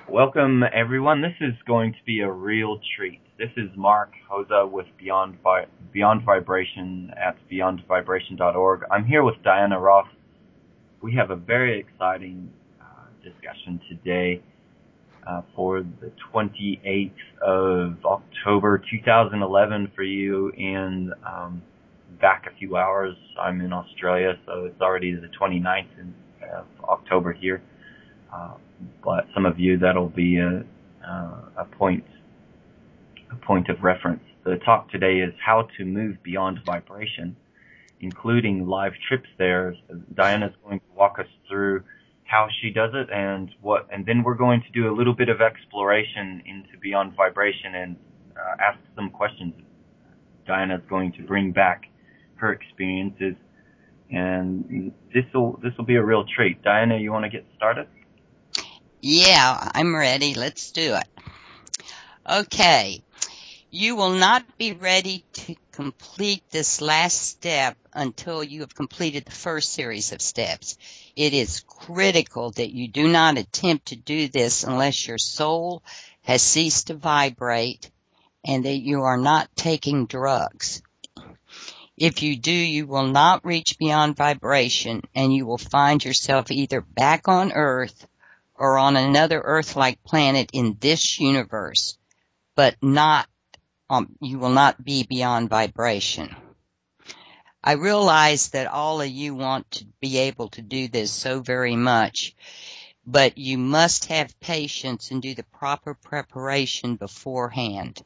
Welcome, everyone. This is going to be a real treat. This is Mark Hoza with Beyond Vibration at beyondvibration.org. I'm here with Diana Ross. We have a very exciting discussion today for the 28th of October 2011 for you, and back a few hours. I'm in Australia, so it's already the 29th of October here. But some of you, that'll be a point of reference. The talk today is how to move beyond vibration, including live trips there. Diana's going to walk us through how she does it and then we're going to do a little bit of exploration into beyond vibration and ask some questions. Diana's going to bring back her experiences, and this will be a real treat. Diana, you want to get started? Yeah, I'm ready. Let's do it. Okay. You will not be ready to complete this last step until you have completed the first series of steps. It is critical that you do not attempt to do this unless your soul has ceased to vibrate and that you are not taking drugs. If you do, you will not reach beyond vibration, and you will find yourself either back on Earth or on another Earth-like planet in this universe, but you will not be beyond vibration. I realize that all of you want to be able to do this so very much, but you must have patience and do the proper preparation beforehand.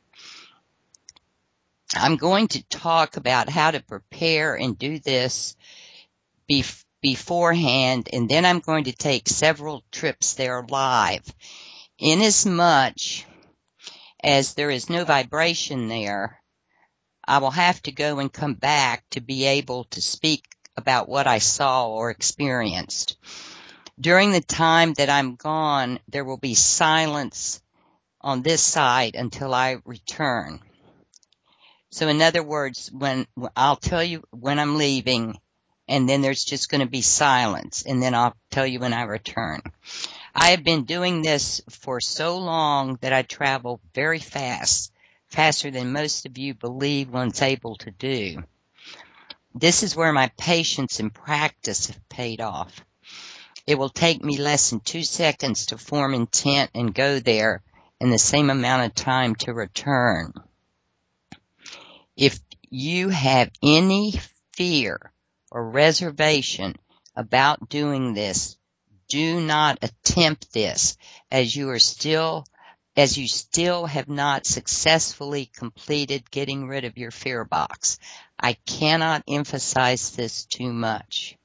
I'm going to talk about how to prepare and do this beforehand, and then I'm going to take several trips there live. Inasmuch as there is no vibration there, I will have to go and come back to be able to speak about what I saw or experienced. During the time that I'm gone, there will be silence on this side until I return. So in other words, I'll tell you when I'm leaving, and then there's just going to be silence, and then I'll tell you when I return. I have been doing this for so long that I travel very fast, faster than most of you believe one's able to do. This is where my patience and practice have paid off. It will take me less than 2 seconds to form intent and go there, and the same amount of time to return. If you have any fear or reservation about doing this, do not attempt this, as you still have not successfully completed getting rid of your fear box. I cannot emphasize this too much.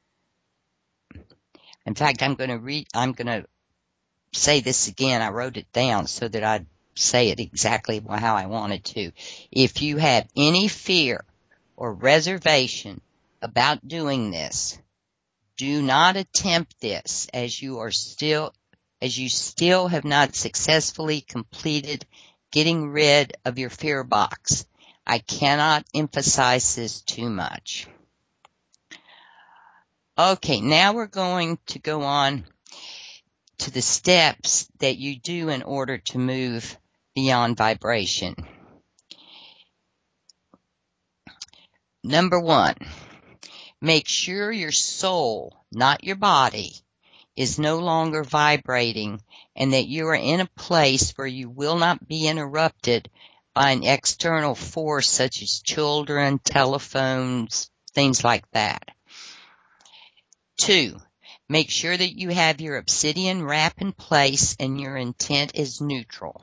In fact, I'm going to say this again. I wrote it down so that I'd say it exactly how I wanted to. If you have any fear or reservation about doing this, do not attempt this, as you still have not successfully completed getting rid of your fear box. I cannot emphasize this too much. Okay, now we're going to go on to the steps that you do in order to move beyond vibration. Number 1, make sure your soul, not your body, is no longer vibrating, and that you are in a place where you will not be interrupted by an external force such as children, telephones, things like that. 2, make sure that you have your obsidian wrap in place and your intent is neutral.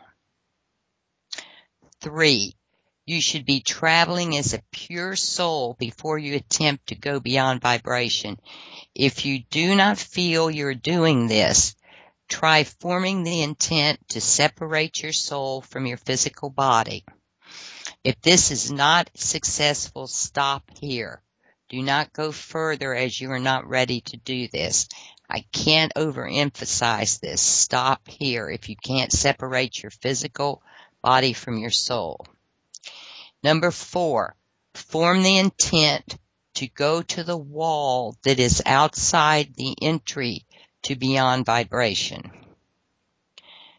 3, you should be traveling as a pure soul before you attempt to go beyond vibration. If you do not feel you're doing this, try forming the intent to separate your soul from your physical body. If this is not successful, stop here. Do not go further, as you are not ready to do this. I can't overemphasize this. Stop here if you can't separate your physical body from your soul. Number 4, form the intent to go to the wall that is outside the entry to beyond vibration.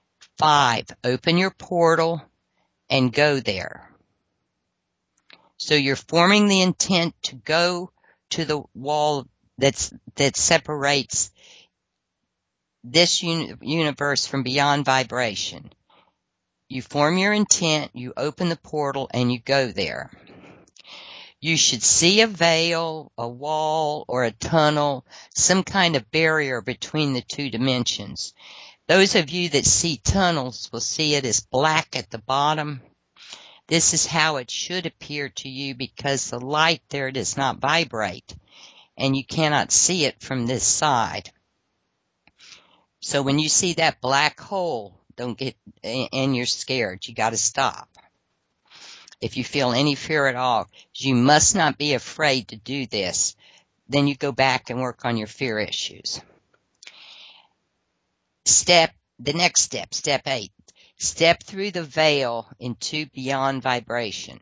5, open your portal and go there. So you're forming the intent to go to the wall that separates this universe from beyond vibration. You form your intent, you open the portal, and you go there. You should see a veil, a wall, or a tunnel, some kind of barrier between the two dimensions. Those of you that see tunnels will see it as black at the bottom. This is how it should appear to you because the light there does not vibrate, and you cannot see it from this side. So when you see that black hole, don't get, and you're scared, you got to stop. If you feel any fear at all, you must not be afraid to do this. Then you go back and work on your fear issues. Step 8. Step through the veil into beyond vibration.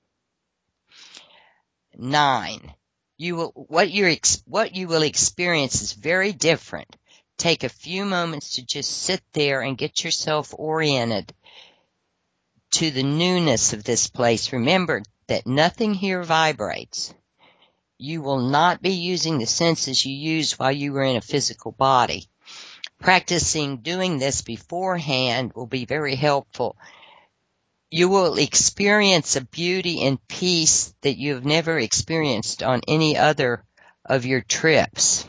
9. What you will experience is very different. Take a few moments to just sit there and get yourself oriented to the newness of this place. Remember that nothing here vibrates. You will not be using the senses you used while you were in a physical body. Practicing doing this beforehand will be very helpful. You will experience a beauty and peace that you have never experienced on any other of your trips.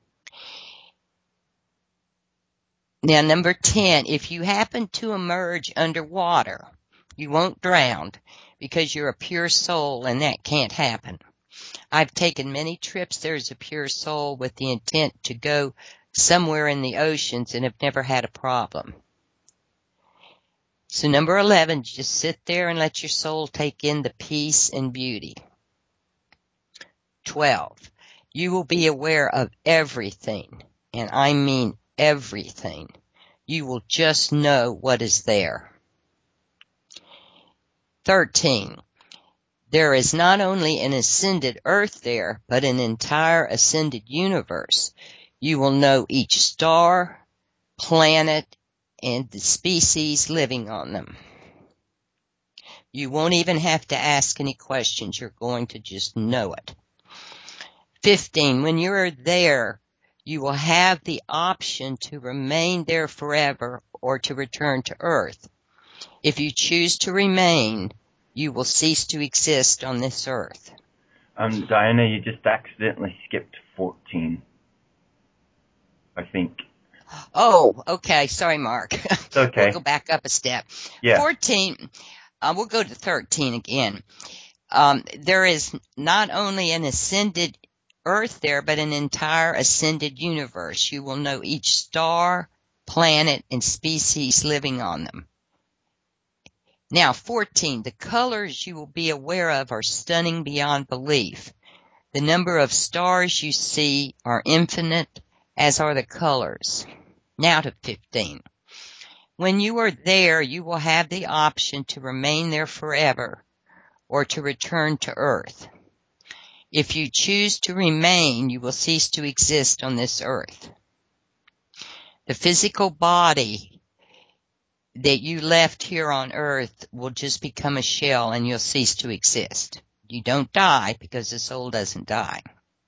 Now, number 10, if you happen to emerge underwater, you won't drown because you're a pure soul and that can't happen. I've taken many trips there as a pure soul with the intent to go somewhere in the oceans and have never had a problem. So number 11, just sit there and let your soul take in the peace and beauty. 12, you will be aware of everything, and I mean everything. You will just know what is there. 13, there is not only an ascended earth there, but an entire ascended universe. You will know each star, planet, and the species living on them. You won't even have to ask any questions. You're going to just know it. 15, when you're there, you will have the option to remain there forever or to return to Earth. If you choose to remain, you will cease to exist on this earth. Diana, you just accidentally skipped 14. I think. Oh, okay. Sorry, Mark. It's okay. We'll go back up a step. Yeah. 14, we'll go to 13 again. There is not only an ascended earth there, but an entire ascended universe. You will know each star, planet, and species living on them. Now, 14, the colors you will be aware of are stunning beyond belief. The number of stars you see are infinite, as are the colors. Now to 15. When you are there, you will have the option to remain there forever or to return to Earth. If you choose to remain, you will cease to exist on this earth. The physical body that you left here on Earth will just become a shell and you'll cease to exist. You don't die because the soul doesn't die.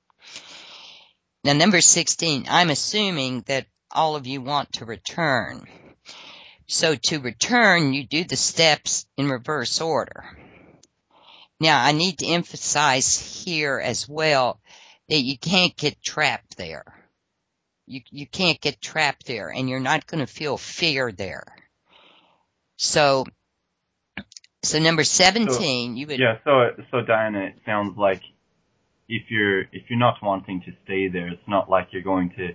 Now, number 16, I'm assuming that all of you want to return. So to return, you do the steps in reverse order. Now, I need to emphasize here as well that you can't get trapped there. You can't get trapped there, and you're not going to feel fear there. So number 17, you would. Yeah. So Diana, it sounds like if you're not wanting to stay there, it's not like you're going to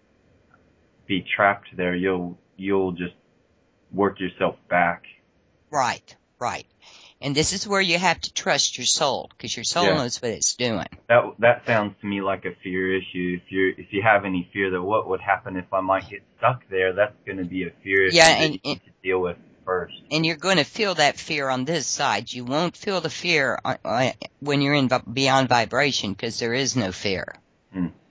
be trapped there. You'll just work yourself back. Right. And this is where you have to trust your soul, because your soul knows what it's doing. That sounds to me like a fear issue. If you have any fear that what would happen if I might get stuck there, that's going to be a fear issue that you need to deal with first. And you're going to feel that fear on this side. You won't feel the fear when you're in beyond vibration, because there is no fear.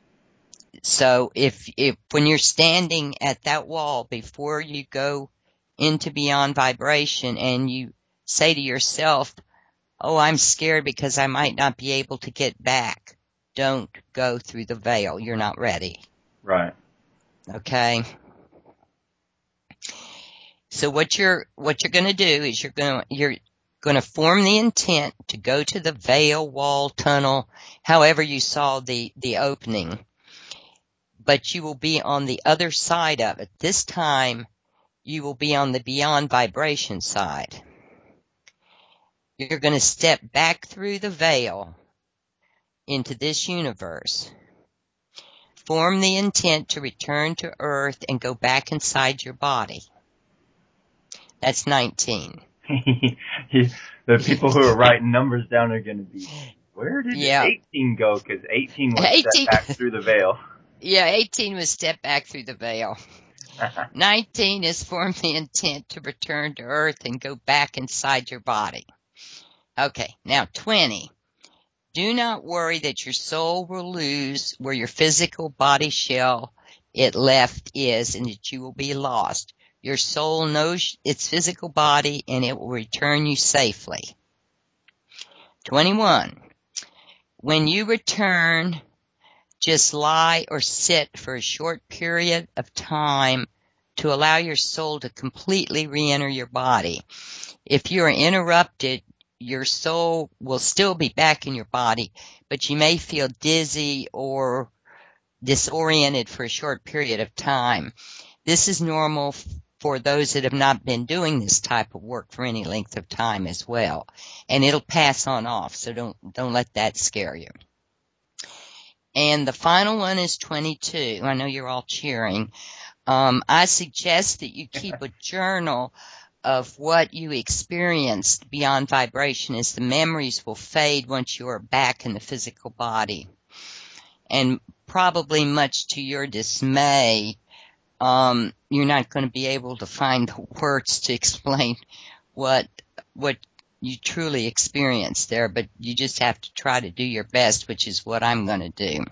So if when you're standing at that wall before you go into beyond vibration and you say to yourself, oh, I'm scared because I might not be able to get back, don't go through the veil. You're not ready. Right. Okay? So what you're going to do is you're going to form the intent to go to the veil, wall, tunnel, however you saw the opening. But you will be on the other side of it. This time you will be on the beyond vibration side. You're going to step back through the veil into this universe. Form the intent to return to Earth and go back inside your body. That's 19. The people who are writing numbers down are going to be, where did 18 go? Because 18 was 18. stepped back through the veil. Yeah, 18 was step back through the veil. 19 is form the intent to return to Earth and go back inside your body. Okay, now 20. Do not worry that your soul will lose where your physical body shell it left is and that you will be lost. Your soul knows its physical body and it will return you safely. 21. When you return, just lie or sit for a short period of time to allow your soul to completely re-enter your body. If you are interrupted, your soul will still be back in your body, but you may feel dizzy or disoriented for a short period of time. This is normal for those that have not been doing this type of work for any length of time as well. And it'll pass on off, so don't let that scare you. And the final one is 22. I know you're all cheering. I suggest that you keep a journal of what you experienced beyond vibration, as the memories will fade once you are back in the physical body. And probably much to your dismay, you're not going to be able to find the words to explain what you truly experienced there, but you just have to try to do your best, which is what I'm going to do.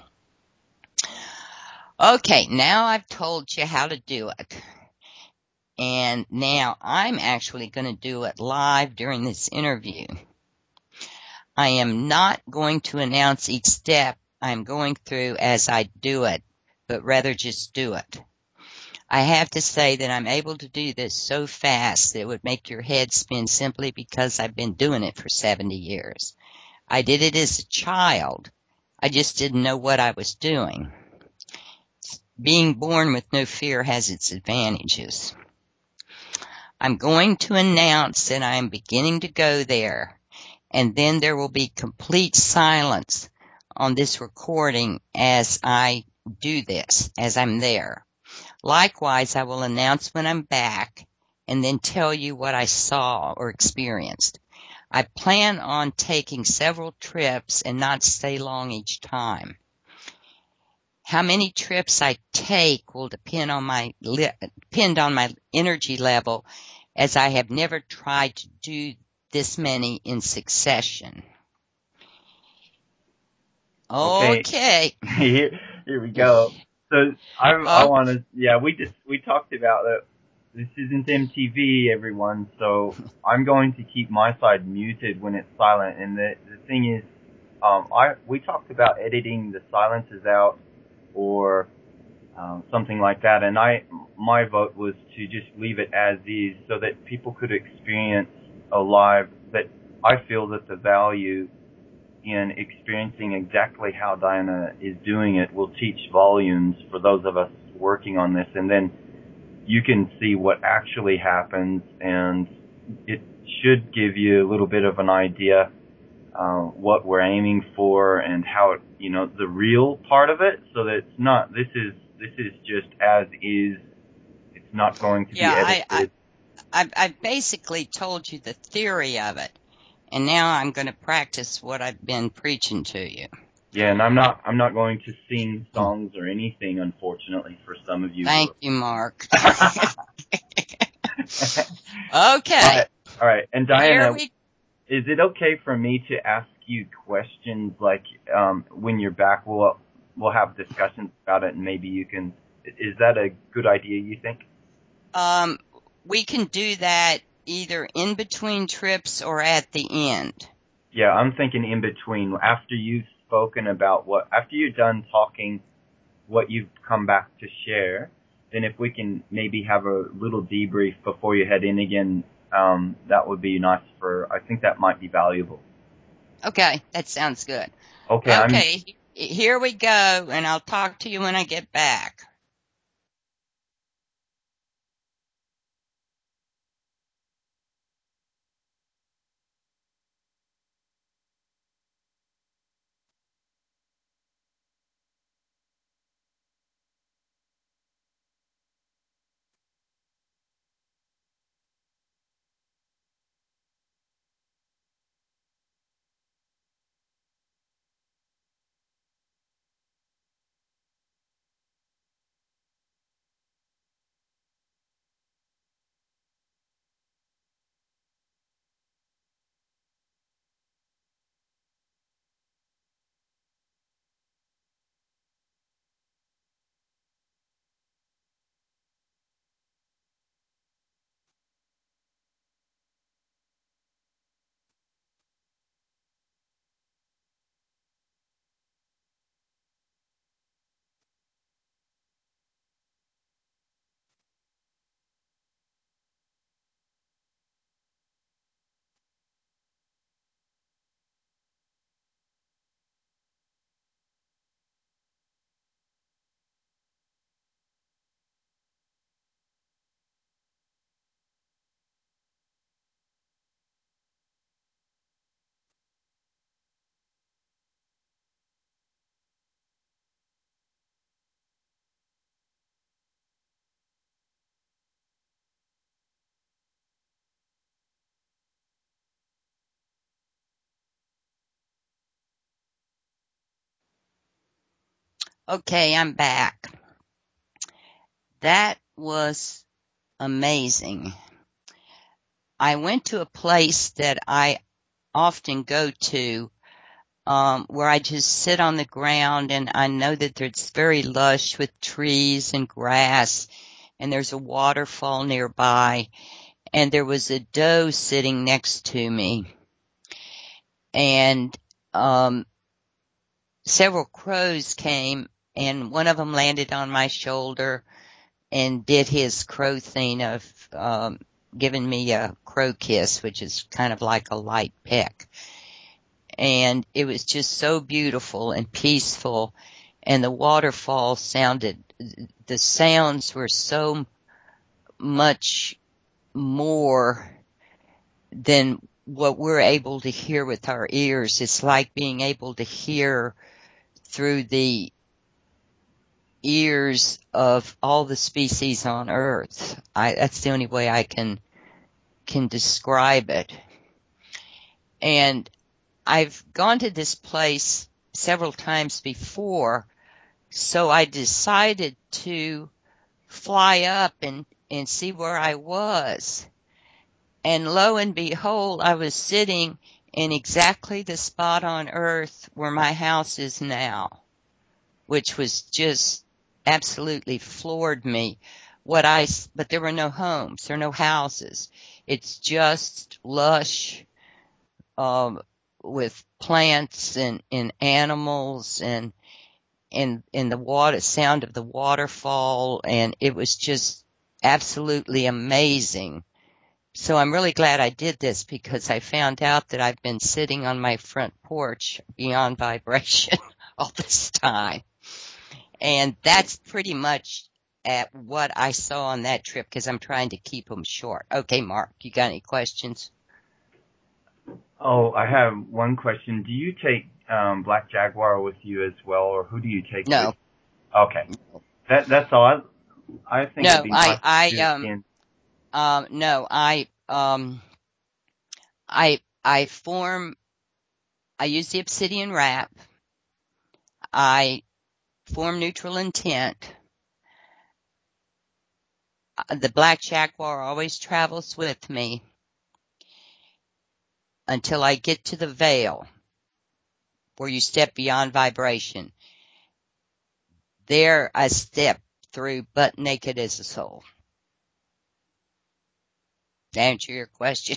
Okay, now I've told you how to do it. And now I'm actually going to do it live during this interview. I am not going to announce each step I'm going through as I do it, but rather just do it. I have to say that I'm able to do this so fast that it would make your head spin simply because I've been doing it for 70 years. I did it as a child. I just didn't know what I was doing. Being born with no fear has its advantages. I'm going to announce that I am beginning to go there, and then there will be complete silence on this recording as I do this, as I'm there. Likewise, I will announce when I'm back and then tell you what I saw or experienced. I plan on taking several trips and not stay long each time. How many trips I take will depend on my energy level, as I have never tried to do this many in succession. Okay. Here we go. So I want to, we talked about that. This isn't MTV, everyone, so I'm going to keep my side muted when it's silent. And the thing is, we talked about editing the silences out or something like that, and my vote was to just leave it as is so that people could experience a live, that I feel that the value in experiencing exactly how Diana is doing it will teach volumes for those of us working on this, and then you can see what actually happens, and it should give you a little bit of an idea what we're aiming for and how it, the real part of it, so that it's not, this is just as is. It's not going to be edited. I basically told you the theory of it, and now I'm going to practice what I've been preaching to you. Yeah, and I'm not going to sing songs or anything, unfortunately, for some of you. Thank you, Mark. Okay. All right. And Diana, is it okay for me to ask you questions like when you're back? We'll have discussions about it, and maybe you can. Is that a good idea, you think? we can do that either in between trips or at the end. Yeah, I'm thinking in between. After you've spoken about after you're done talking, what you've come back to share, then if we can maybe have a little debrief before you head in again, that would be nice I think that might be valuable. Okay, that sounds good. Okay, Here we go, and I'll talk to you when I get back. Okay, I'm back. That was amazing. I went to a place that I often go to, where I just sit on the ground, and I know that it's very lush with trees and grass, and there's a waterfall nearby, and there was a doe sitting next to me, and several crows came, and one of them landed on my shoulder and did his crow thing of giving me a crow kiss, which is kind of like a light peck. And it was just so beautiful and peaceful, and the waterfall the sounds were so much more than what we're able to hear with our ears. It's like being able to hear through the ears of all the species on Earth. That's the only way I can describe it. And I've gone to this place several times before, so I decided to fly up and see where I was. And lo and behold, I was sitting in exactly the spot on Earth where my house is now, which was just absolutely floored me. But there were no homes, there are no houses. It's just lush, with plants and animals and the sound of the waterfall, and it was just absolutely amazing. So I'm really glad I did this, because I found out that I've been sitting on my front porch beyond vibration all this time. And that's pretty much at what I saw on that trip, because I'm trying to keep them short. Okay, Mark, you got any questions? Oh, I have one question. Do you take Black Jaguar with you as well, or who do you take No. with? Okay, that's all. I think it'd be nice to do again. No, I use the Obsidian wrap. I form neutral intent. The Black Jaguar always travels with me until I get to the veil where you step beyond vibration. There I step through butt naked as a soul. To answer your question,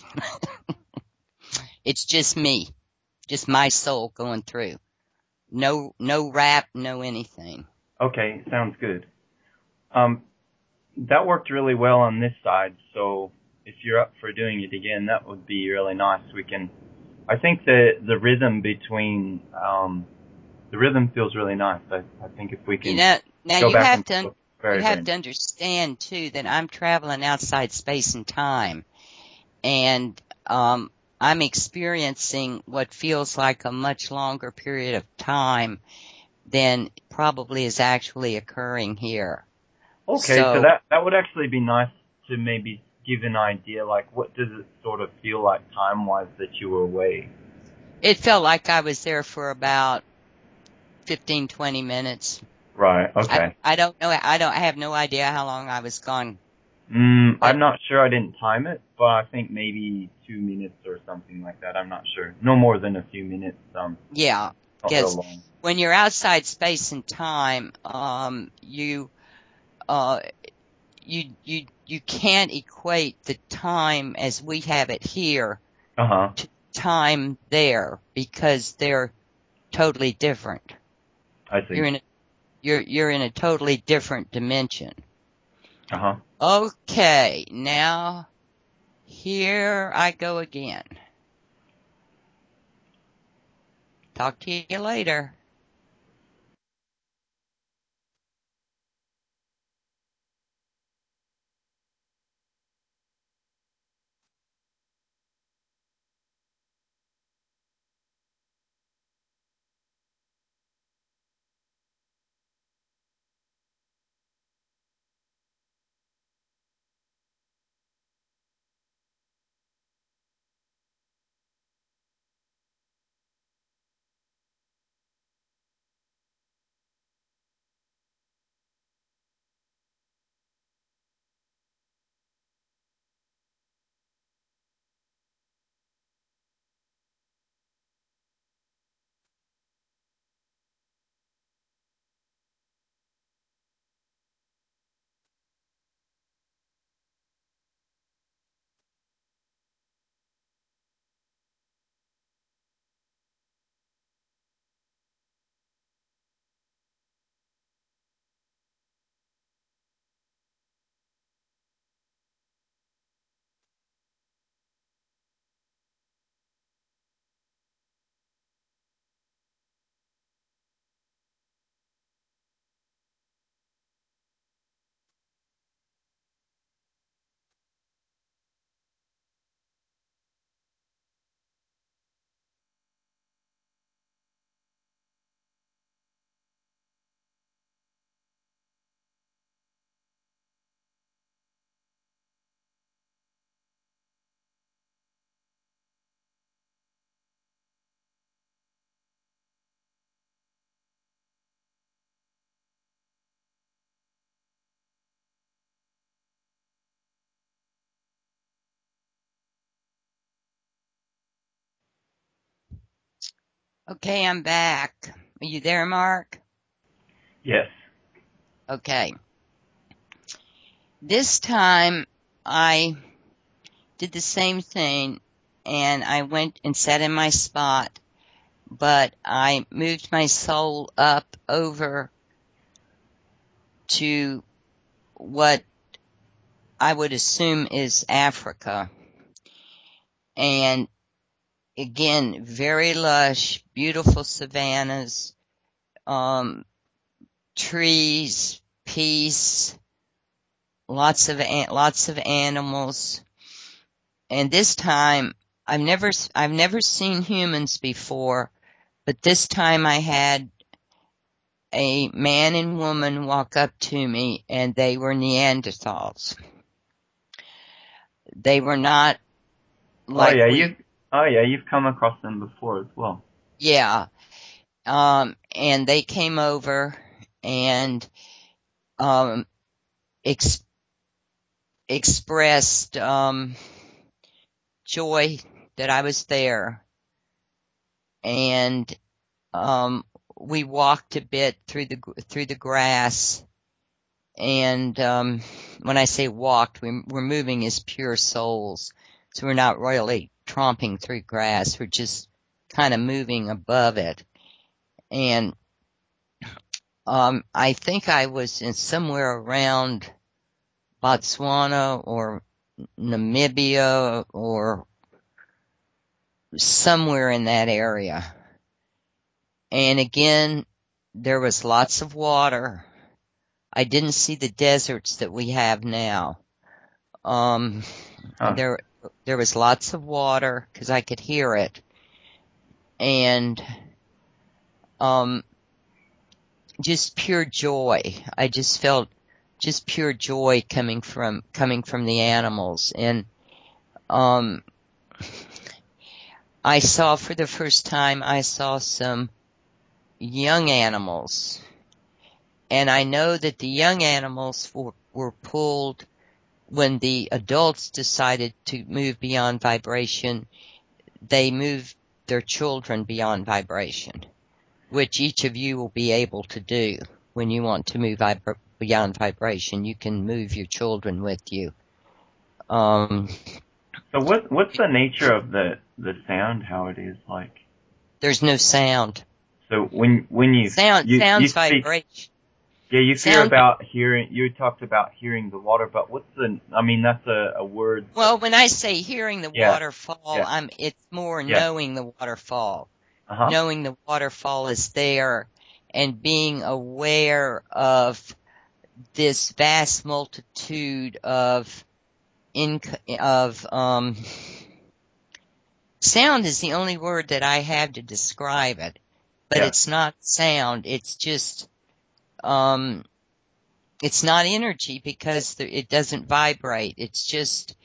it's just me, just my soul going through. No rap, no anything. Okay, sounds good. That worked really well on this side, so if you're up for doing it again, that would be really nice. I think the rhythm between, the rhythm feels really nice. I think if we can Now go you back have and to forth, very nice. understand too that I'm traveling outside space and time, and I'm experiencing what feels like a much longer period of time than probably is actually occurring here. Okay, so So that would actually be nice to maybe give an idea, like what does it sort of feel like time-wise that you were away? it felt like I was there for about 15, 20 minutes. Right, okay. I don't know. I have no idea how long I was gone. But I'm not sure. I didn't time it, but I think maybe 2 minutes or something like that. I'm not sure. No more than a few minutes. yeah, Not real because long. when you're outside space and time, uh, you can't equate the time as we have it here Uh-huh. to time there because they're totally different. I see. You're in a totally different dimension. Uh-huh. Okay, now here I go again. Talk to you later. Okay, I'm back. Are you there, Mark? Yes. Okay. This time I did the same thing and I went and sat in my spot, but I moved my soul up over to what I would assume is Africa. And again, very lush, beautiful savannas, trees, peace, lots of animals. And this time I've never seen humans before, but this time I had a man and woman walk up to me and they were Neanderthals. They were not Oh like yeah, you've come across them before as well. yeah. And they came over and, ex- expressed, joy that I was there. And, we walked a bit through the grass And when I say walked, we're moving as pure souls. So we're not really tromping through grass. We're just kind of moving above it. And I think I was in somewhere around Botswana or Namibia or somewhere in that area. And again, there was lots of water. I didn't see the deserts that we have now. There was lots of water because I could hear it. And, just pure joy. I just felt just pure joy coming from the animals. And, I saw for the first time, I saw some young animals. And I know that the young animals were pulled when the adults decided to move beyond vibration. They moved their children beyond vibration, which each of you will be able to do when you want to move beyond vibration. You can move your children with you. So what's the nature of the sound? How it is like? There's no sound. So when you sounds vibration. Yeah, you hear about hearing. You talked about hearing the water, but what's the? I mean, that's a word. Well, when I say hearing the waterfall, it's more knowing the waterfall. Knowing the waterfall is there, and being aware of this vast multitude of sound is the only word that I have to describe it, but it's not sound. It's just it's not energy because it doesn't vibrate. It's just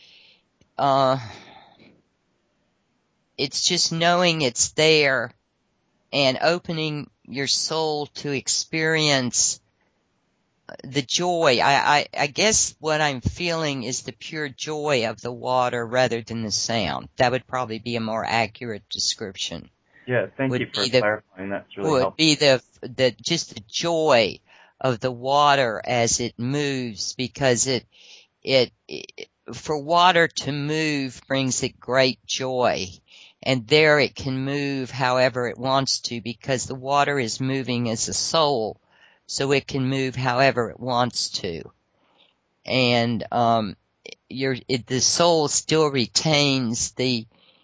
knowing it's there and opening your soul to experience the joy. I guess what I'm feeling is the pure joy of the water rather than the sound. That would probably be a more accurate description. Yeah, thank you for clarifying. That's really helpful. Would be just the joy of the water as it moves, because it for water to move brings it great joy. And there it can move however it wants to, because the water is moving as a soul, so it can move however it wants to. And the soul still retains the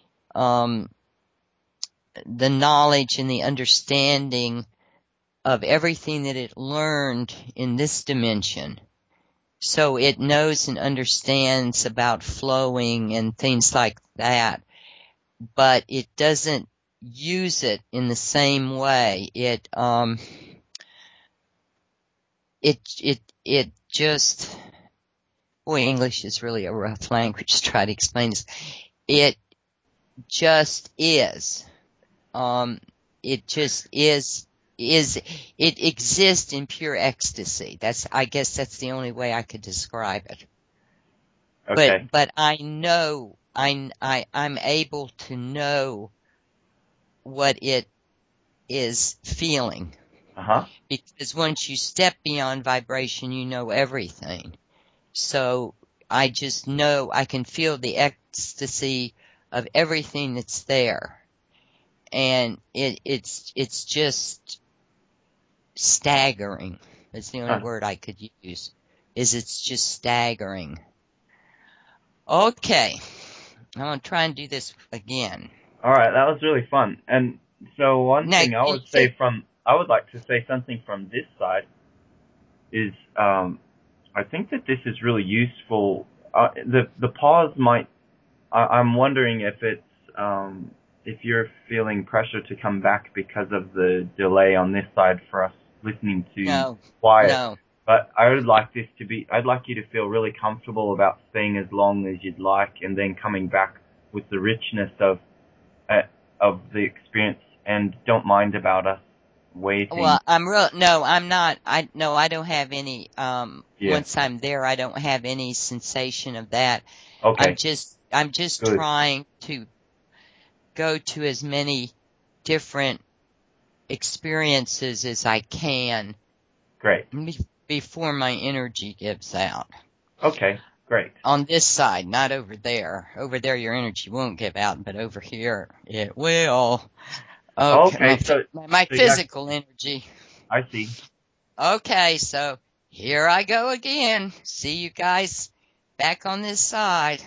knowledge and the understanding of everything that it learned in this dimension. So it knows and understands about flowing and things like that, but it doesn't use it in the same way. It just, boy, English is really a rough language to try to explain this. It just is. It just is. It exists in pure ecstasy. I guess that's the only way I could describe it. Okay. But I know, I'm able to know what it is feeling. Because once you step beyond vibration, you know everything. So I just know, I can feel the ecstasy of everything that's there. And it's just staggering. That's the only word I could use. It's just staggering. Okay. I'm going to try and do this again. All right. That was really fun. And so one thing I would like to say something from this side is, I think that this is really useful. The pause I'm wondering if it's, if you're feeling pressure to come back because of the delay on this side for us listening to quiet. No. But I'd like you to feel really comfortable about staying as long as you'd like, and then coming back with the richness of the experience, and don't mind about us waiting. Well, I'm not. I don't have any, once I'm there, I don't have any sensation of that. Okay. I'm just Good. trying to go to as many different experiences as I can. Great. before my energy gives out. Okay, great. On this side, not over there. Over there your energy won't give out, but over here it will. Okay, my physical energy. I see. Okay, so here I go again. See you guys back on this side.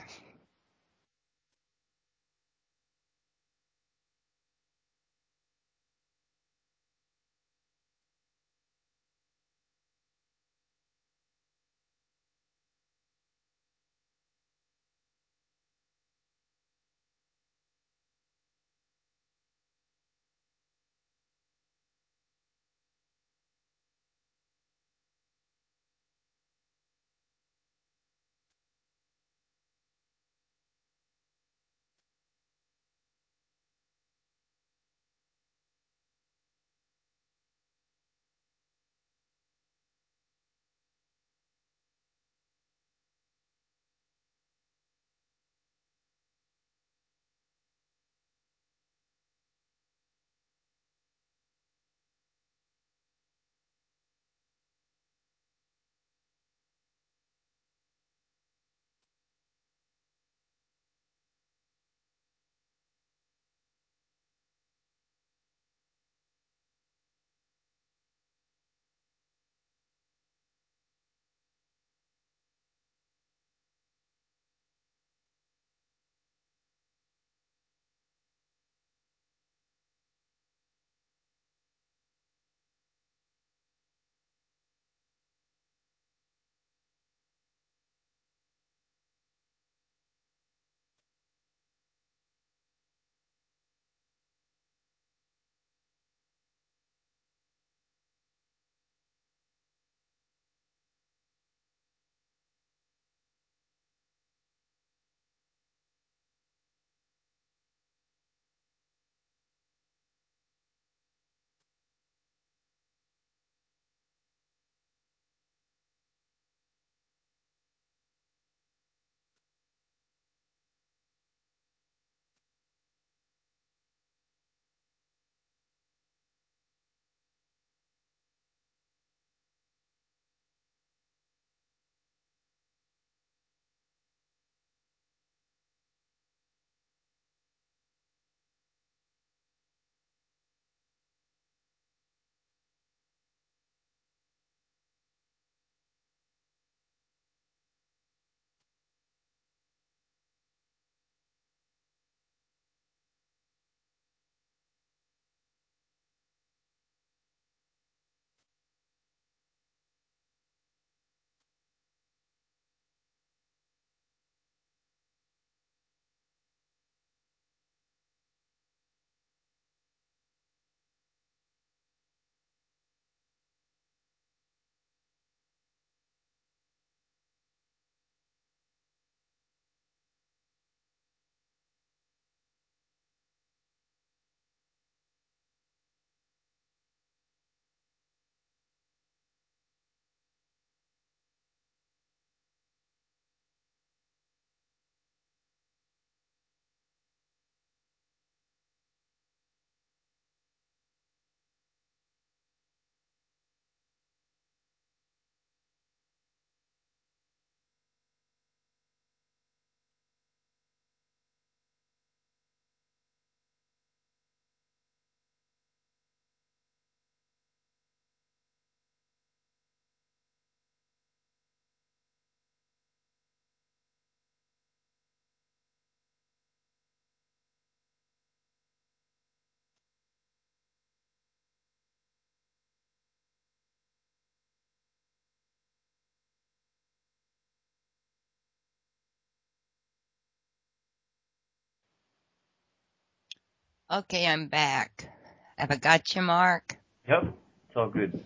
Okay, I'm back. Have I got you, Mark? Yep, it's all good.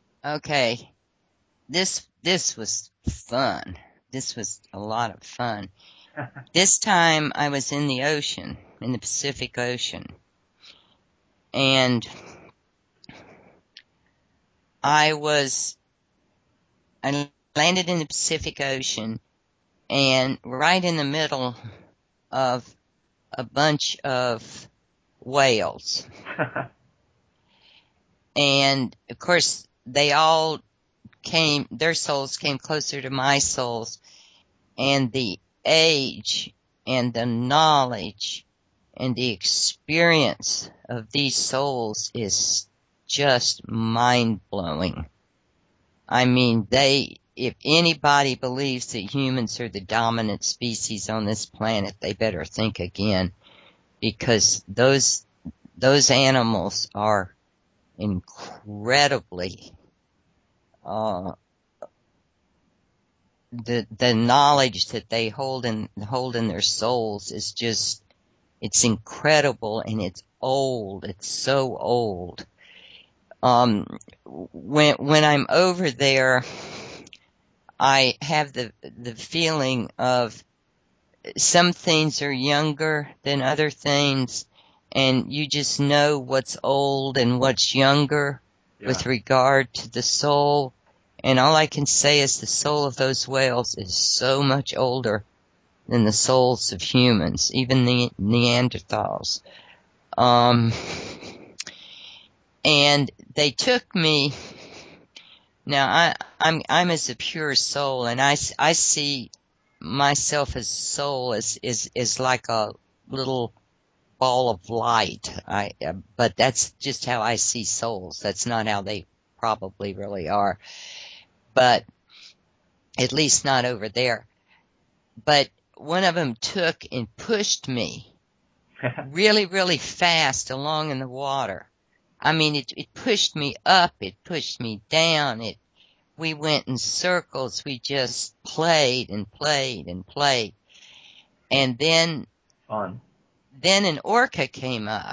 Okay. This was fun. This was a lot of fun. This time I was in the ocean, in the Pacific Ocean. And I landed in the Pacific Ocean and right in the middle of a bunch of whales. And of course they all their souls came closer to my souls, and the age and the knowledge and the experience of these souls is just mind-blowing. I mean, if anybody believes that humans are the dominant species on this planet, they better think again, because those animals are incredibly, the knowledge that they hold in their souls is just, it's incredible, and it's old. It's so old. When I'm over there, I have the feeling of some things are younger than other things, and you just know what's old and what's younger with regard to the soul. And all I can say is the soul of those whales is so much older than the souls of humans, even the Neanderthals. And they took me. Now I'm as a pure soul, and I see myself as soul is like a little ball of light. But that's just how I see souls. That's not how they probably really are. But at least not over there. But one of them took and pushed me really, really fast along in the water. I mean, it pushed me up, it pushed me down, we went in circles, we just played and played and played. And then an orca came up.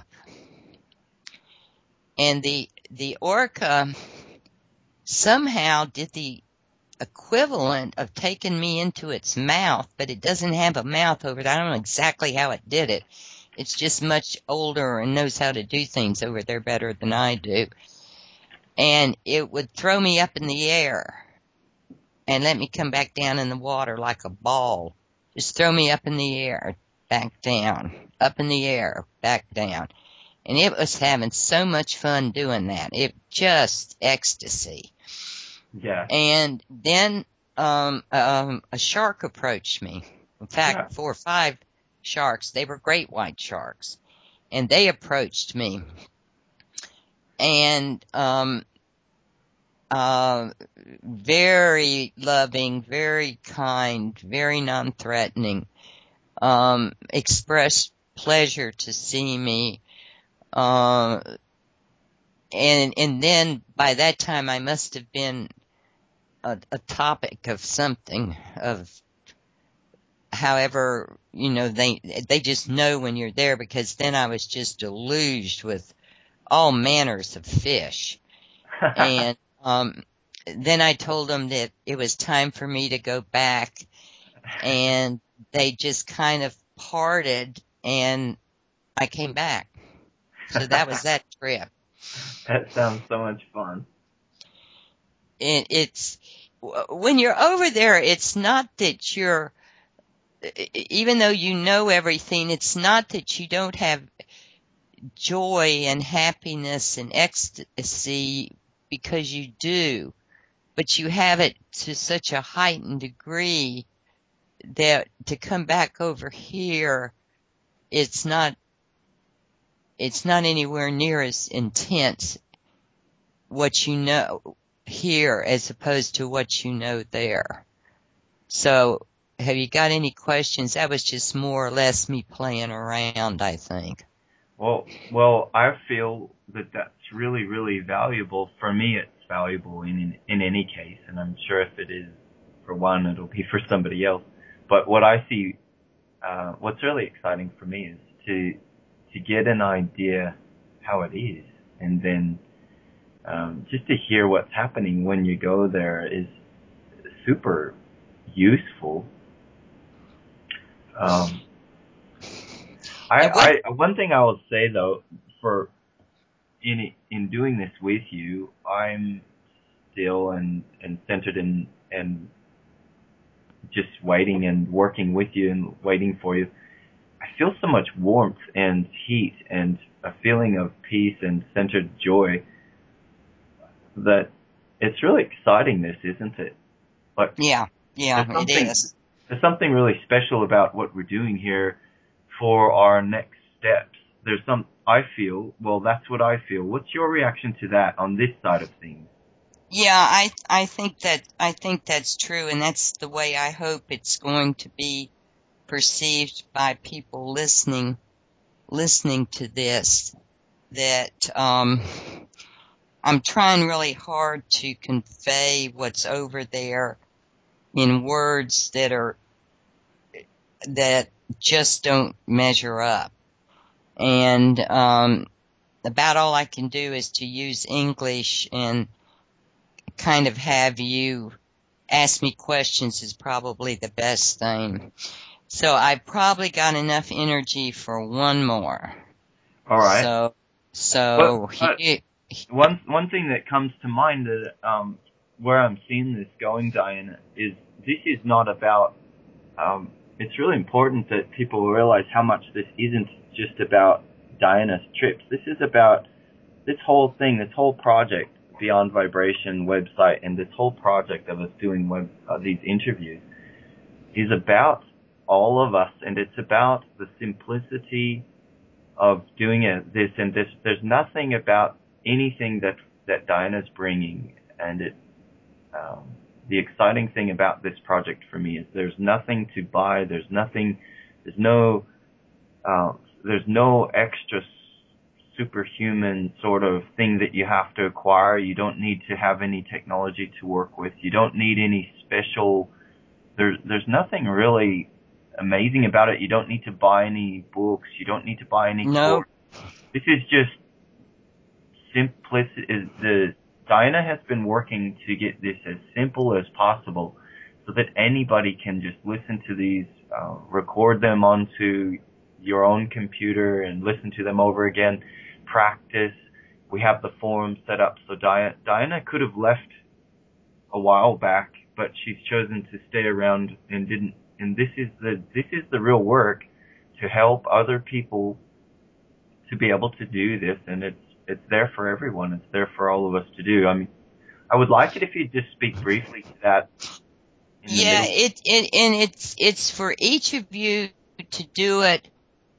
And the orca somehow did the equivalent of taking me into its mouth, but it doesn't have a mouth over it. I don't know exactly how it did it. It's just much older and knows how to do things over there better than I do. And it would throw me up in the air and let me come back down in the water like a ball. Just throw me up in the air, back down, up in the air, back down. And it was having so much fun doing that. It just ecstasy. Yeah. And then a shark approached me. In fact, 4 or 5 sharks. They were great white sharks. And they approached me. And very loving, very kind, very non-threatening, expressed pleasure to see me. And then by that time I must have been a topic of something, of however, they just know when you're there, because then I was just deluged with all manners of fish. And then I told them that it was time for me to go back, and they just kind of parted, and I came back. So that was that trip. That sounds so much fun. It's when you're over there, it's not that you're, even though you know everything, it's not that you don't have joy and happiness and ecstasy, because you do, but you have it to such a heightened degree that to come back over here, it's not anywhere near as intense what you know here as opposed to what you know there. So have you got any questions? That was just more or less me playing around, I think. Well, I feel that that's really, really valuable. For me, it's valuable in any case, and I'm sure if it is for one, it'll be for somebody else. But what I see, what's really exciting for me is to get an idea how it is, and then just to hear what's happening when you go there is super useful. One thing I will say though, for in doing this with you, I'm still and centered in and just waiting and working with you and waiting for you. I feel so much warmth and heat and a feeling of peace and centered joy that it's really exciting, this, isn't it? Like, Yeah, there's it something, is. there's something really special about what we're doing here for our next steps. I feel, well, that's what I feel. What's your reaction to that on this side of things? Yeah, I think that's true, and that's the way I hope it's going to be perceived by people listening to this. That I'm trying really hard to convey what's over there in words that just don't measure up. And about all I can do is to use English and kind of have you ask me questions is probably the best thing. So I probably got enough energy for one more. All right. So one thing that comes to mind that where I'm seeing this going, Diana, is this is not about. It's really important that people realize how much this isn't just about Diana's trips. This is about this whole thing, this whole project, Beyond Vibration website, and this whole project of us doing these interviews is about all of us, and it's about the simplicity of doing this. And there's nothing about anything that Diana's bringing, and the exciting thing about this project for me is there's nothing to buy. There's no extra superhuman sort of thing that you have to acquire. You don't need to have any technology to work with. You don't need any special. There's nothing really amazing about it. You don't need to buy any books. You don't need to buy any course. This is just simplicity. Diana has been working to get this as simple as possible so that anybody can just listen to these, record them onto your own computer and listen to them over again, practice. We have the forum set up so Diana could have left a while back, but she's chosen to stay around and didn't. And this is the real work, to help other people to be able to do this, and it's there for everyone. It's there for all of us to do. I mean, I would like it if you'd just speak briefly to that. Yeah, it's for each of you to do it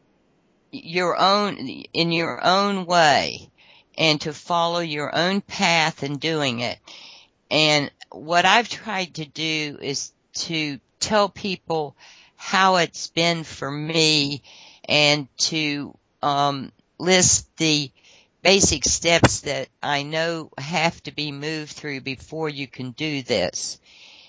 in your own way, and to follow your own path in doing it. And what I've tried to do is to tell people how it's been for me, and to list the basic steps that I know have to be moved through before you can do this.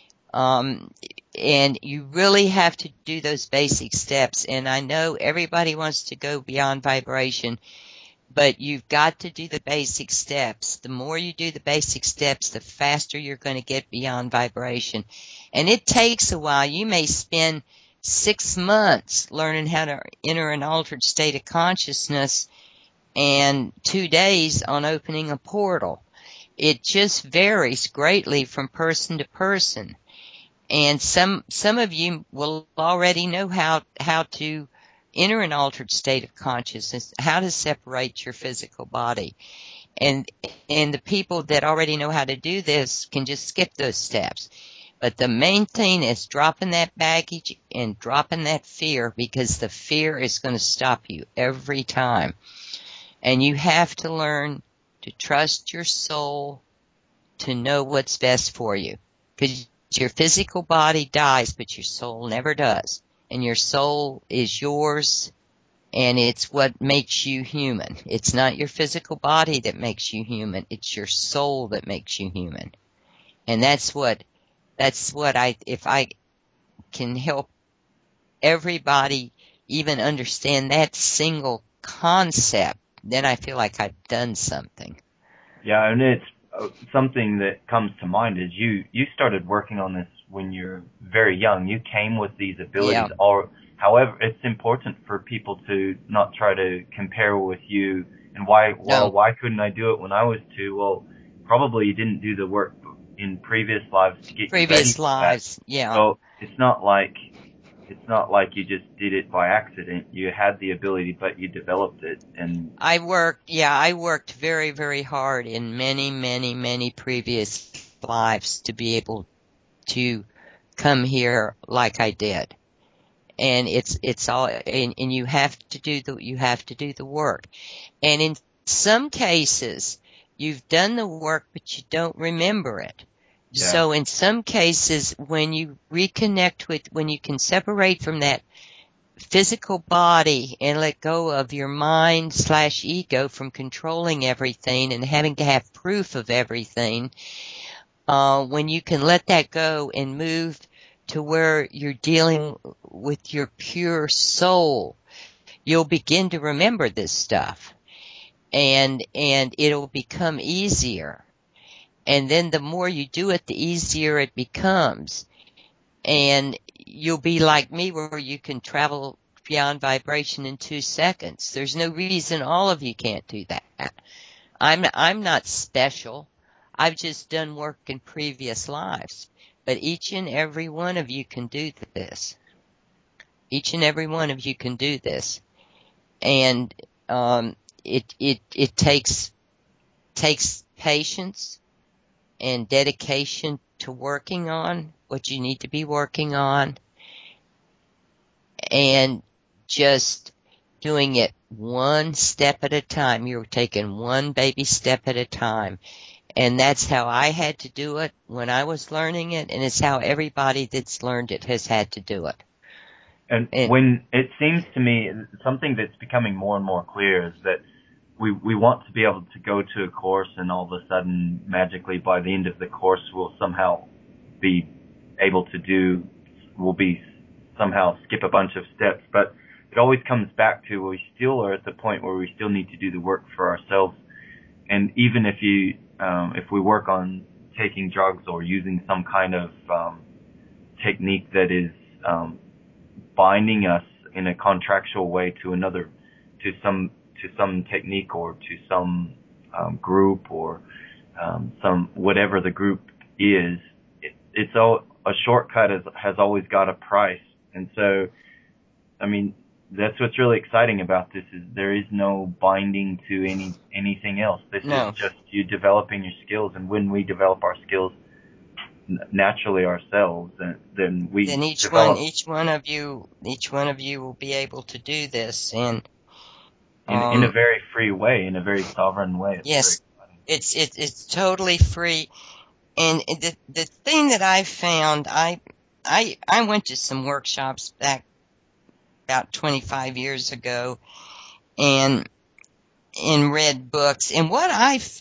And you really have to do those basic steps. And I know everybody wants to go beyond vibration, but you've got to do the basic steps. The more you do the basic steps, the faster you're going to get beyond vibration. And it takes a while. You may spend 6 months learning how to enter an altered state of consciousness and 2 days on opening a portal. It just varies greatly from person to person. And some of you will already know how to enter an altered state of consciousness, how to separate your physical body. And the people that already know how to do this can just skip those steps. But the main thing is dropping that baggage and dropping that fear, because the fear is going to stop you every time. And you have to learn to trust your soul to know what's best for you. Because your physical body dies, but your soul never does. And your soul is yours, and it's what makes you human. It's not your physical body that makes you human. It's your soul that makes you human. And that's what if I can help everybody even understand that single concept, then I feel like I've done something. Yeah, and it's something that comes to mind is you started working on this when you're very young. You came with these abilities. Yeah. However, it's important for people to not try to compare with you and why couldn't I do it when I was 2? Well, probably you didn't do the work in previous lives to get previous lives. Yeah. So it's not like it's not like you just did it by accident. You had the ability, but you developed it. And I worked very, very hard in many, many, many previous lives to be able to come here like I did. And it's all, and you have to do the work. And in some cases, you've done the work, but you don't remember it. yeah, So in some cases, when you when you can separate from that physical body and let go of your mind/ego from controlling everything and having to have proof of everything, when you can let that go and move to where you're dealing with your pure soul, you'll begin to remember this stuff, and it'll become easier. And then the more you do it, the easier it becomes. And you'll be like me, where you can travel beyond vibration in 2 seconds. There's no reason all of you can't do that. I'm not special. I've just done work in previous lives. But each and every one of you can do this. Each and every one of you can do this. And it takes patience and dedication to working on what you need to be working on, and just doing it one step at a time. You're taking one baby step at a time. And that's how I had to do it when I was learning it, and it's how everybody that's learned it has had to do it. And when it seems to me, something that's becoming more and more clear is that we want to be able to go to a course, and all of a sudden, magically, by the end of the course, we'll somehow be able to somehow skip a bunch of steps. But it always comes back to, we still are at the point where we still need to do the work for ourselves. And even if we work on taking drugs or using some kind of technique that is binding us in a contractual way to some technique or to some group or some whatever the group is, it's all a shortcut has always got a price. And so, I mean, that's what's really exciting about this, is there is no binding to anything else. This is just you developing your skills, and when we develop our skills naturally ourselves, then each one of you will be able to do this, and in a very free way, in a very sovereign way. Yes, it's totally free. And the thing that I found, I went to some workshops back about 25 years ago, and read books. And what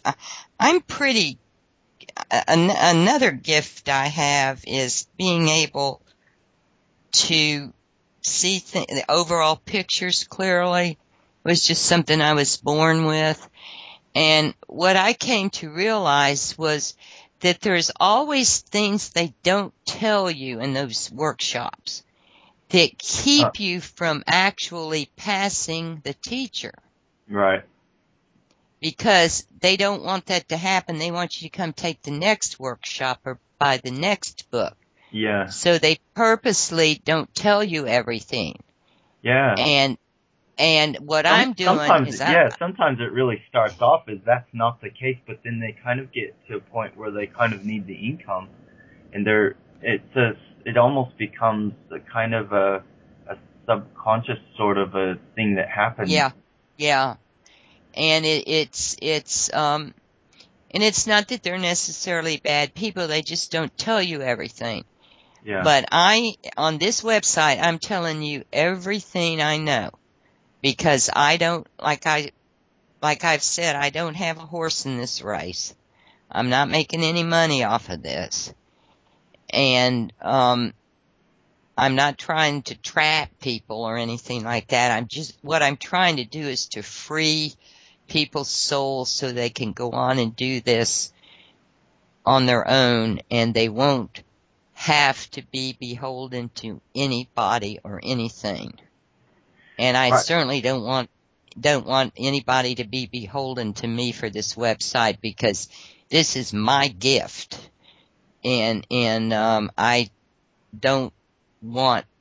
another gift I have is being able to see the overall pictures clearly. It was just something I was born with. And what I came to realize was that there's always things they don't tell you in those workshops that keep you from actually passing the teacher. Right. Because they don't want that to happen. They want you to come take the next workshop or buy the next book. Yeah. So they purposely don't tell you everything. Yeah. And what I'm doing is sometimes it really starts off as that's not the case, but then they kind of get to a point where they kind of need the income, and it almost becomes a kind of a subconscious sort of a thing that happens. Yeah. And it's not that they're necessarily bad people, they just don't tell you everything. Yeah. But on this website, I'm telling you everything I know. Because I don't, like I've said, I don't have a horse in this race. I'm not making any money off of this. And, I'm not trying to trap people or anything like that. What I'm trying to do is to free people's souls so they can go on and do this on their own, and they won't have to be beholden to anybody or anything. And I certainly don't want anybody to be beholden to me for this website, because this is my gift, and I don't want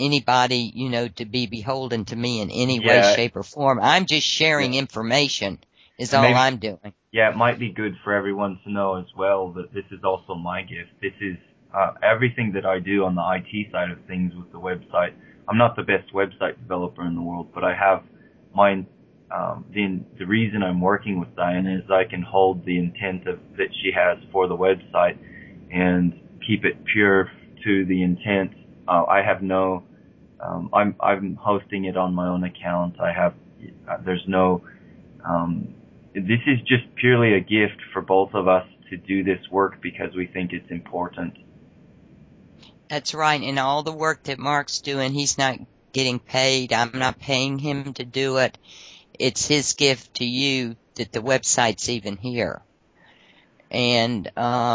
anybody, to be beholden to me in any way, Yeah, shape, or form. I'm just sharing yeah. information is And all maybe, I'm doing. yeah, it might be good for everyone to know as well that this is also my gift. This is everything that I do on the IT side of things with the website. I'm not the best website developer in the world, but I have mine. The reason I'm working with Diana is I can hold the intent that she has for the website and keep it pure to the intent. I have no. I'm hosting it on my own account. There's no. This is just purely a gift for both of us to do this work because we think it's important. That's right. And all the work that Mark's doing, he's not getting paid. I'm not paying him to do it. It's his gift to you that the website's even here. And,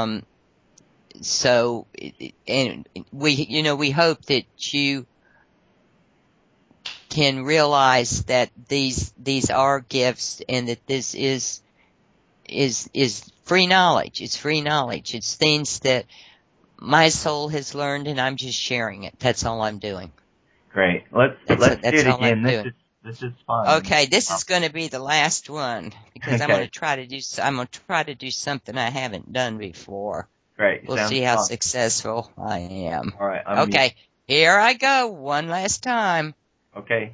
so, and we hope that you can realize that these are gifts and that this is free knowledge. It's free knowledge. It's things that my soul has learned and I'm just sharing it. That's all I'm doing. Great. Let's do it again. This is fun. Okay, this is going to be the last one because Okay. I'm going to try to do something I haven't done before. Great. We'll Sounds see how fun. successful I am. All right. Okay, here I go one last time. Okay.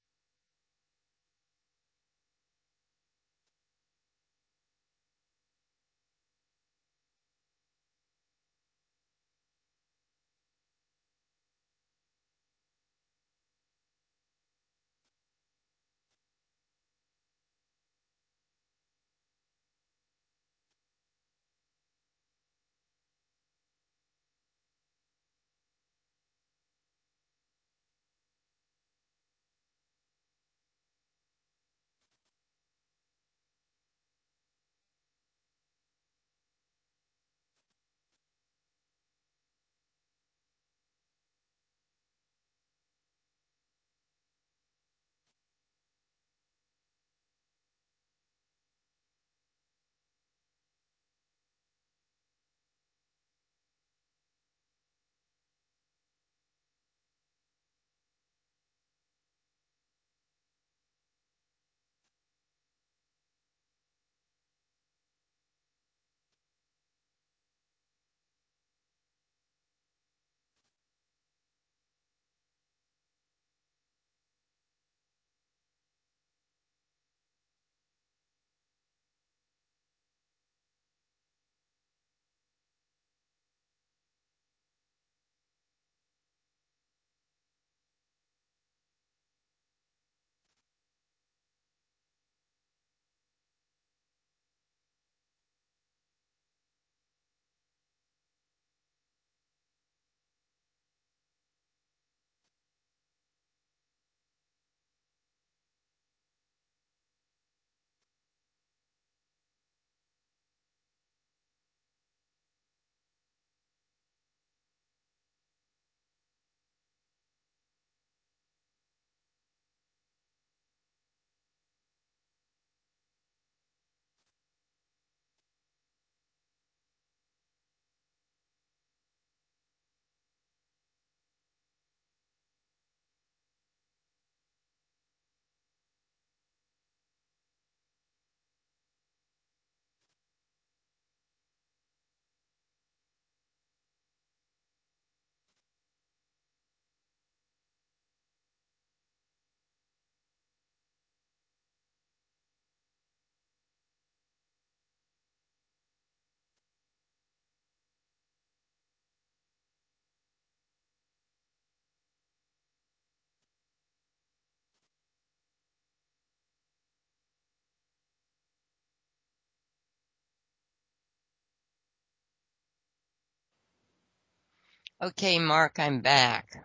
Okay, Mark, I'm back.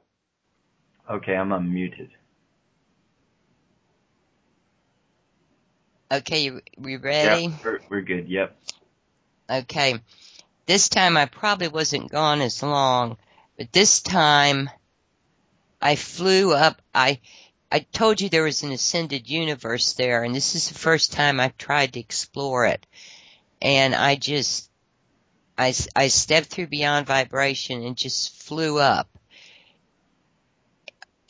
Okay, I'm unmuted. Okay, we ready? Yeah, we're good. Yep. Okay. This time I probably wasn't gone as long, but this time I flew up. I told you there was an ascended universe there, and this is the first time I've tried to explore it. And I stepped through beyond vibration and just flew up.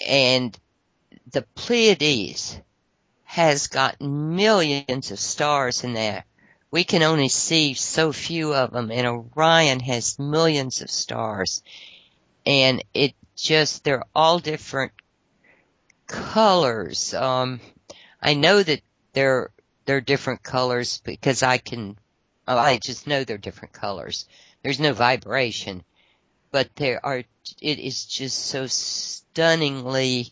And the Pleiades has got millions of stars in there. We can only see so few of them, and Orion has millions of stars. And they're all different colors. I know that they're different colors because I just know they're different colors. There's no vibration, but it is just so stunningly,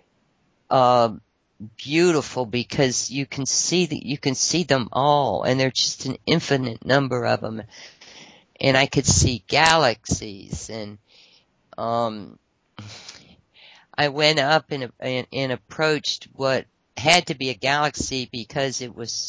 beautiful because you can see them all, and there's just an infinite number of them. And I could see galaxies, and I went up and approached what had to be a galaxy because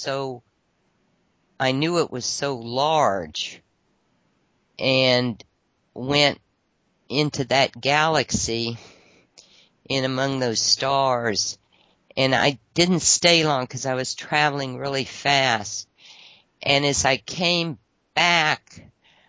I knew it was so large, and went into that galaxy in among those stars. And I didn't stay long because I was traveling really fast. And as I came back,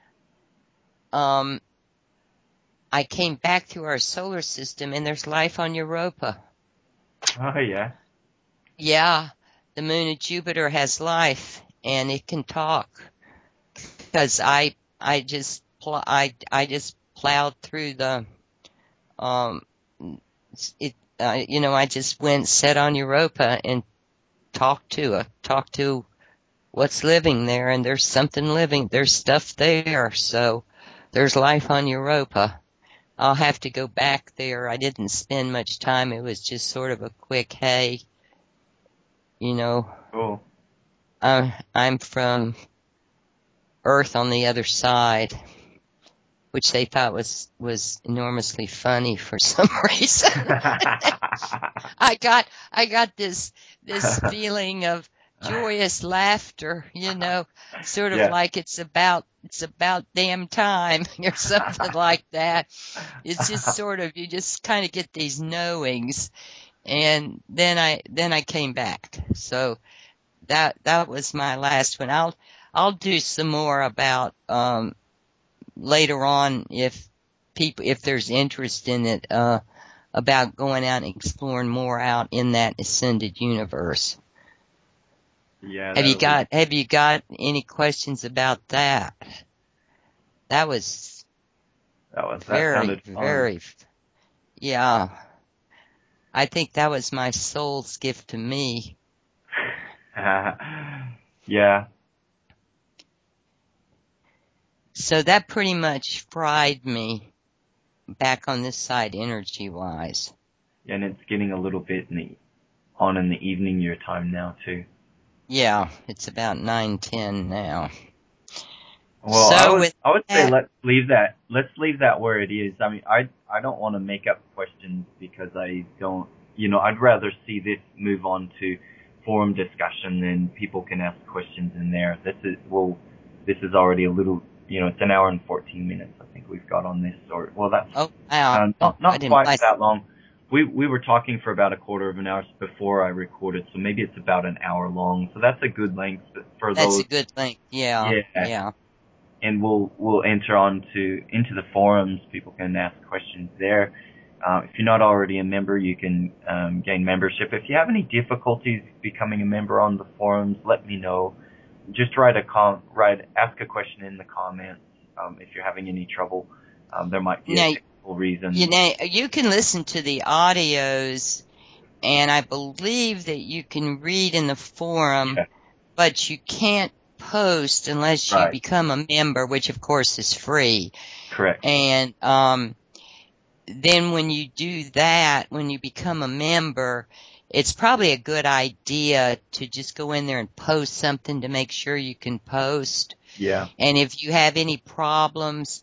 I came back through our solar system, and there's life on Europa. Oh, yeah. Yeah, the moon of Jupiter has life, and it can talk. Because I just plowed through the, I just went, sat on Europa and talked to what's living there, and there's something living, there's stuff there, so there's life on Europa. I'll have to go back there. I didn't spend much time. It was just sort of a quick, hey, Cool. I'm from Earth on the other side, which they thought was enormously funny for some reason. I got this feeling of joyous laughter, sort of Yeah. like it's about damn time or something like that. It's just sort of, you just kind of get these knowings, and then I came back. So that was my last one. I'll do some more about later on if there's interest in it, about going out and exploring more out in that ascended universe. Yeah. Have you got any questions about that? That sounded fun. very, yeah. I think that was my soul's gift to me. Yeah. So that pretty much fried me back on this side energy-wise. And it's getting a little bit in the evening your time now too. Yeah, it's about 9:10 now. Well, So I would say let's leave that where it is. I mean, I don't want to make up questions because I don't, I'd rather see this move on to forum discussion, then people can ask questions in there. This is already a little, it's an hour and 14 minutes I think we've got on this. Oh, wow. Not quite that long. We were talking for about a quarter of an hour before I recorded, so maybe it's about an hour long. So that's a good length for those. That's a good length. Yeah. And we'll enter into the forums. People can ask questions there. If you're not already a member, you can gain membership. If you have any difficulties becoming a member on the forums, let me know. Just ask a question in the comments. If you're having any trouble, there might be a technical reason. You can listen to the audios, and I believe that you can read in the forum, but you can't post unless you become a member, which of course is free. Correct. And then when you do that, when you become a member, it's probably a good idea to just go in there and post something to make sure you can post. Yeah. And if you have any problems,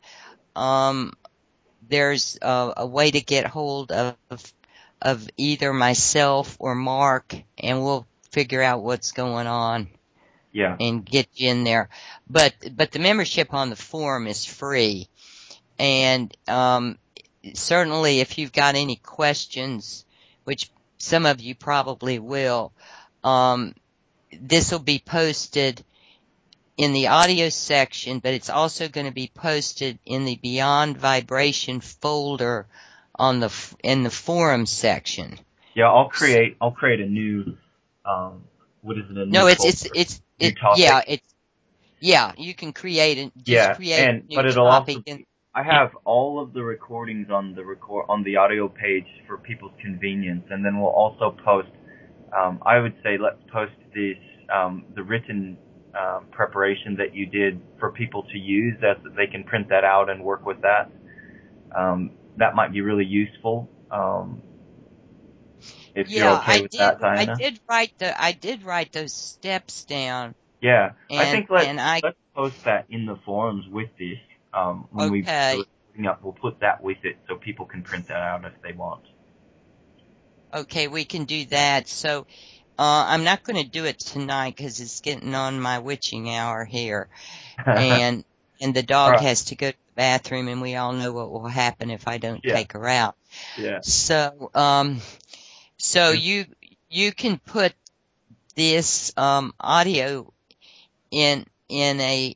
there's a way to get hold of either myself or Mark, and we'll figure out what's going on. Yeah. And get you in there. But the membership on the forum is free. And certainly if you've got any questions, which some of you probably will, this will be posted in the audio section, but it's also going to be posted in the Beyond Vibration folder in the forum section. Yeah, I'll create a new, what is it, a No, new folder? New topic? you can create it. Just Yeah, create a new but it'll topic also and be, I have all of the recordings on the audio page for people's convenience, and then we'll also post, I would say let's post this, the written, preparation that you did for people to use, that they can print that out and work with that. That might be really useful. If you're okay with that, Diana. I did write those steps down, Yeah, I and think I let's post that in the forums with this. When we okay. do it up, we'll put that with it so people can print that out if they want. Okay, we can do that. So, I'm not going to do it tonight because it's getting on my witching hour here, and the All dog right. has to go to the bathroom, and we all know what will happen if I don't Yeah. take her out. Yeah. So, you can put this audio in a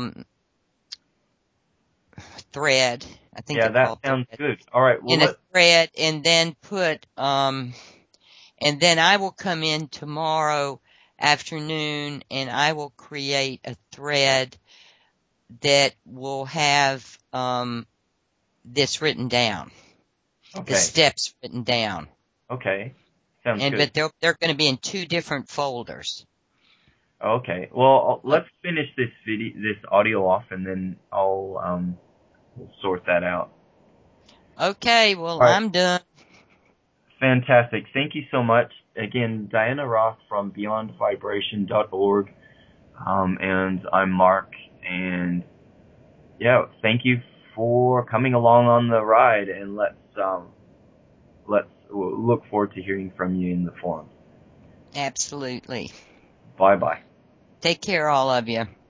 thread. I think Yeah, they're that called sounds threads. good. All right. Well, In a thread, and then put and then I will come in tomorrow afternoon and I will create a thread that will have this written down, the okay. steps written down. Okay. Sounds And good. but they're going to be in 2 different folders. Okay. Well, let's finish this audio off, and then I'll we'll sort that out. Okay, well, All right. I'm done. Fantastic. Thank you so much. Again, Diana Roth from BeyondVibration.org. And I'm Mark, and yeah, thank you for coming along on the ride, and we'll look forward to hearing from you in the forum. Absolutely. Bye bye. Take care, all of you.